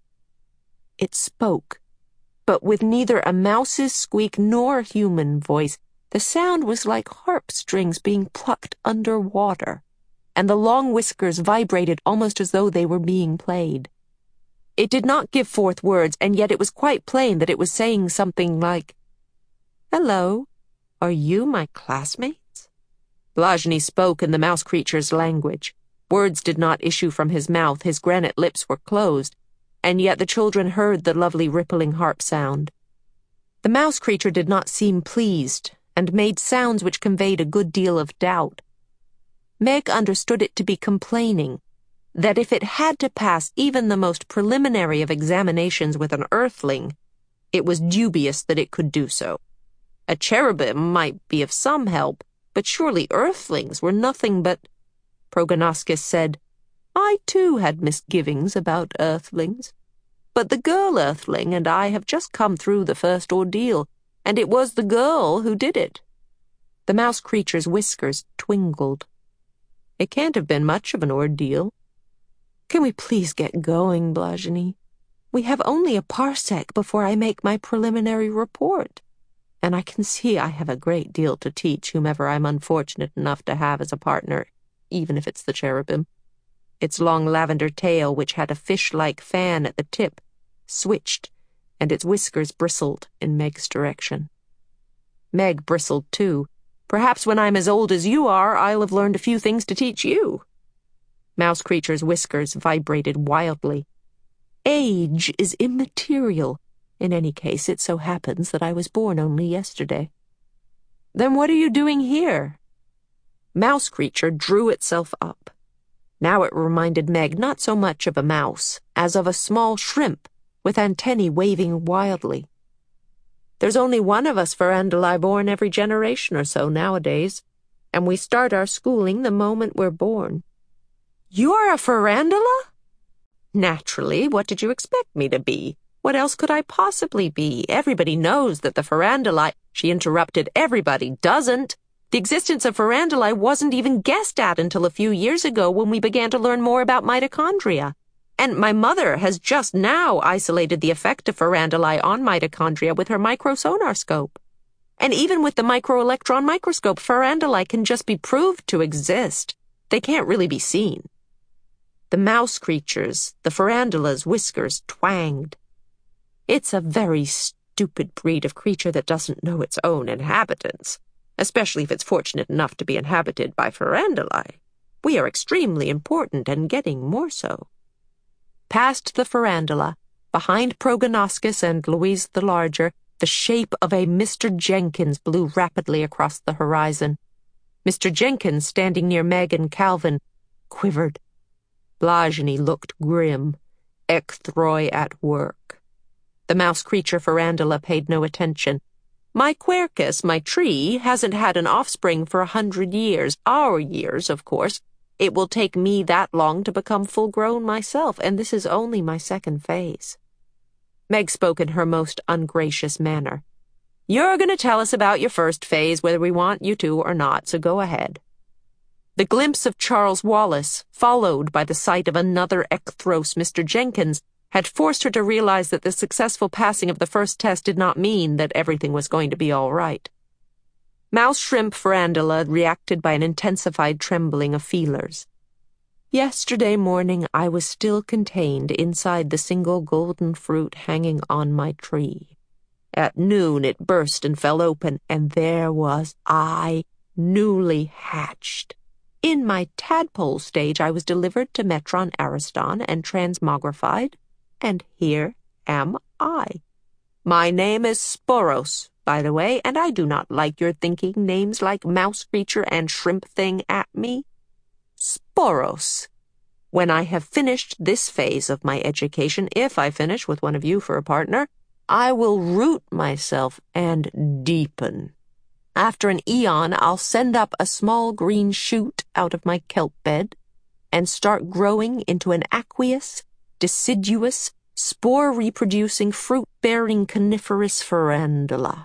It spoke, but with neither a mouse's squeak nor a human voice. The sound was like harp strings being plucked under water, and the long whiskers vibrated almost as though they were being played. It did not give forth words, and yet it was quite plain that it was saying something like, "Hello. Are you my classmates?" Blajny spoke in the mouse creature's language. Words did not issue from his mouth, his granite lips were closed, and yet the children heard the lovely rippling harp sound. The mouse creature did not seem pleased, and made sounds which conveyed a good deal of doubt. Meg understood it to be complaining, that if it had to pass even the most preliminary of examinations with an earthling, it was dubious that it could do so. A cherubim might be of some help, but surely earthlings were nothing but— Prognoskis said, "I too had misgivings about earthlings. But the girl earthling and I have just come through the first ordeal, and it was the girl who did it." The mouse creature's whiskers twinkled. "It can't have been much of an ordeal. Can we please get going, Blajny? We have only a parsec before I make my preliminary report, and I can see I have a great deal to teach whomever I'm unfortunate enough to have as a partner, even if it's the cherubim." Its long lavender tail, which had a fish-like fan at the tip, switched, and its whiskers bristled in Meg's direction. Meg bristled too. "Perhaps when I'm as old as you are, I'll have learned a few things to teach you." Mouse creature's whiskers vibrated wildly. "Age is immaterial. In any case, it so happens that I was born only yesterday." "Then what are you doing here?" Mouse creature drew itself up. Now it reminded Meg not so much of a mouse as of a small shrimp with antennae waving wildly. "There's only one of us Farandali born every generation or so nowadays, and we start our schooling the moment we're born." "You're a Farandala?" "Naturally. What did you expect me to be? What else could I possibly be? Everybody knows that the Farandali—" She interrupted. "Everybody doesn't. The existence of Farandali wasn't even guessed at until a few years ago when we began to learn more about mitochondria. And my mother has just now isolated the effect of Farandali on mitochondria with her microsonar scope. And even with the microelectron microscope, Farandali can just be proved to exist. They can't really be seen." The mouse creatures, the Farandala's whiskers twanged. "It's a very stupid breed of creature that doesn't know its own inhabitants, especially if it's fortunate enough to be inhabited by Farandali. We are extremely important and getting more so." Past the Farandala, behind Prognoskis and Louise the Larger, the shape of a Mr. Jenkins blew rapidly across the horizon. Mr. Jenkins, standing near Meg and Calvin, quivered. Blajny looked grim, ecthroi at work. The mouse creature Farandala paid no attention. "My quercus, my tree, hasn't had an offspring for 100 years. Our years, of course. It will take me that long to become full-grown myself, and this is only my second phase." Meg spoke in her most ungracious manner. "You're going to tell us about your first phase, whether we want you to or not, so go ahead." The glimpse of Charles Wallace, followed by the sight of another ecthros, Mr. Jenkins, had forced her to realize that the successful passing of the first test did not mean that everything was going to be all right. Mouse Shrimp Farandala reacted by an intensified trembling of feelers. "Yesterday morning I was still contained inside the single golden fruit hanging on my tree. At noon it burst and fell open, and there was I, newly hatched. In my tadpole stage I was delivered to Metron Ariston and transmogrified, and here am I. My name is Sporos, by the way, and I do not like your thinking names like Mouse Creature and Shrimp Thing at me. Sporos. When I have finished this phase of my education, if I finish with one of you for a partner, I will root myself and deepen. After an eon, I'll send up a small green shoot out of my kelp bed and start growing into an aqueous, deciduous, spore-reproducing, fruit-bearing coniferous farandula.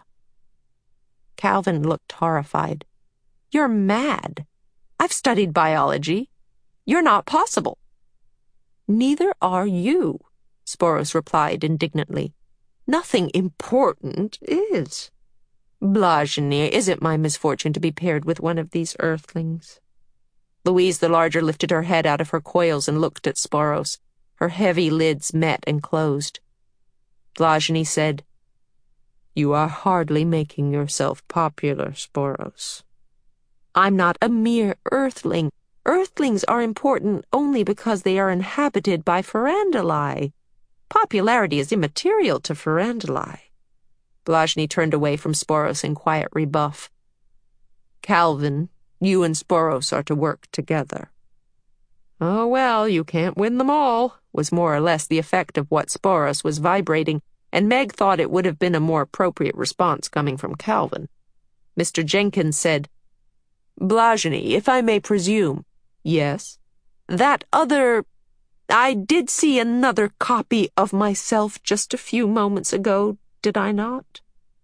Calvin looked horrified. You're mad. I've studied biology. You're not possible. Neither are you, Sporos replied indignantly. Nothing important is. Blajny, is it my misfortune to be paired with one of these earthlings? Louise the Larger lifted her head out of her coils and looked at Sporos. Her heavy lids met and closed. Blajny said, You are hardly making yourself popular, Sporos. I'm not a mere earthling. Earthlings are important only because they are inhabited by farandulae. Popularity is immaterial to farandulae. Blajny turned away from Sporos in quiet rebuff. Calvin, you and Sporos are to work together. Oh, well, you can't win them all, was more or less the effect of what Sporos was vibrating, and Meg thought it would have been a more appropriate response coming from Calvin. Mr. Jenkins said, Blajny, if I may presume. Yes? That other... I did see another copy of myself just a few moments ago, did I not?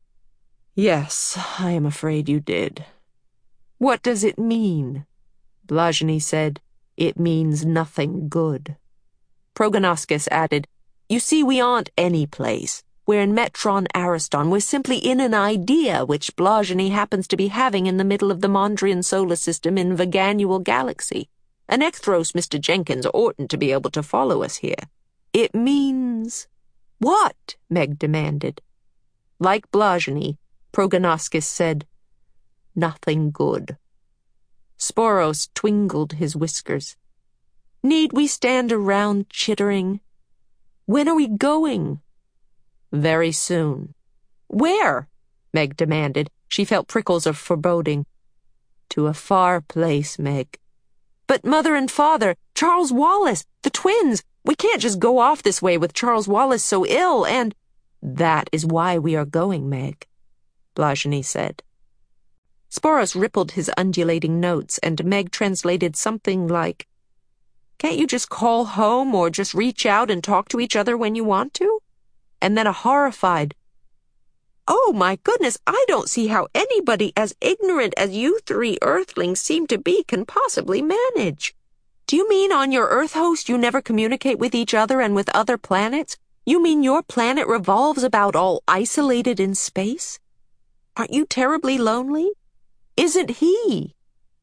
Yes, I am afraid you did. What does it mean? Blajny said, It means nothing good. Progonoscus added, You see, we aren't any place. We're in Metron Ariston. We're simply in an idea which Blajny happens to be having in the middle of the Mondrian solar system in Veganual Galaxy. An Ekthros Mr. Jenkins oughtn't to be able to follow us here. It means... What? Meg demanded. Like Blajny, Progonoscus said, Nothing good. Sporos twinkled his whiskers. Need we stand around chittering? When are we going? Very soon. Where? Meg demanded. She felt prickles of foreboding. To a far place, Meg. But Mother and Father, Charles Wallace, the twins, we can't just go off this way with Charles Wallace so ill and... That is why we are going, Meg, Blajny said. Sporos rippled his undulating notes, and Meg translated something like, Can't you just call home or just reach out and talk to each other when you want to? And then a horrified, Oh, my goodness, I don't see how anybody as ignorant as you three earthlings seem to be can possibly manage. Do you mean on your Earth host you never communicate with each other and with other planets? You mean your planet revolves about all isolated in space? Aren't you terribly lonely? Isn't he?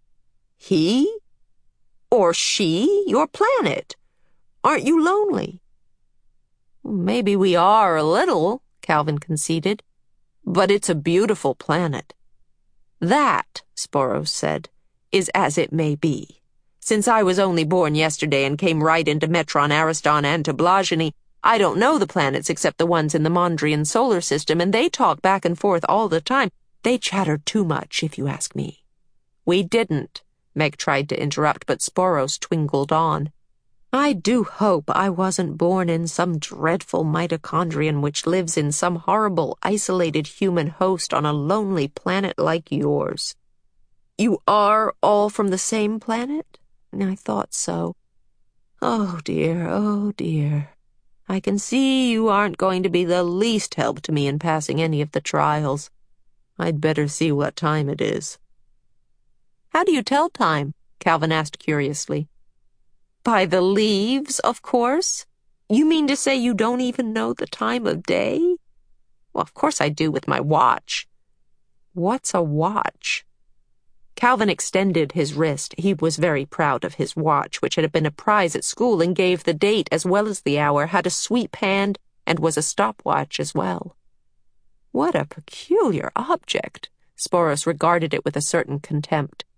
He? Or she, your planet? Aren't you lonely? Maybe we are a little, Calvin conceded. But it's a beautiful planet. That, Sporos said, is as it may be. Since I was only born yesterday and came right into Metron Ariston and to Blajny, I don't know the planets except the ones in the Mondrian solar system, and they talk back and forth all the time. They chatter too much, if you ask me. We didn't, Meg tried to interrupt, but Sporos twinkled on. I do hope I wasn't born in some dreadful mitochondrion which lives in some horrible, isolated human host on a lonely planet like yours. You are all from the same planet? I thought so. Oh, dear, oh, dear. I can see you aren't going to be the least help to me in passing any of the trials. I'd better see what time it is. How do you tell time? Calvin asked curiously. By the leaves, of course. You mean to say you don't even know the time of day? Well, of course I do with my watch. What's a watch? Calvin extended his wrist. He was very proud of his watch, which had been a prize at school and gave the date as well as the hour, had a sweep hand, and was a stopwatch as well. What a peculiar object! Sporos regarded it with a certain contempt.